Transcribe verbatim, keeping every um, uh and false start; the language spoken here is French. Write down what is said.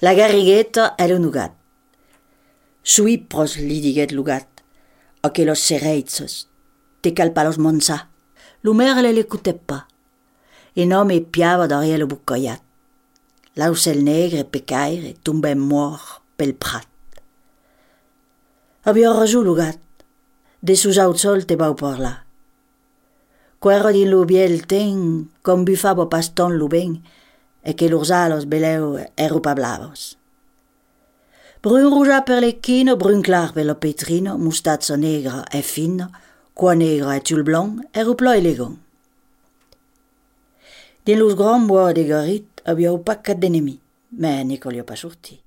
La garrigueta è un ugat. Suipros li diguet l'ugat, a que los sereitzes, te calpa los monsa. L'umerle l'écoutait pas. Un homme piava derrière le boucoyat. L'aucel negre pecaire tombait mort pel prat. Havia rajú l'ugat. De sus autzol te vau parlar. Quero din lo biel ten, com bufava paston lo ben, e que lors alos beleu ero pa blavos. Brun ruja per l'ecchino, brun clar per lo petrino, mustazza negra e fina, qua negra e tul blanc, ero ploi elegant. Din los grands bois de garit, aviau pas cat d'enemi, mais ne colia pas sortir.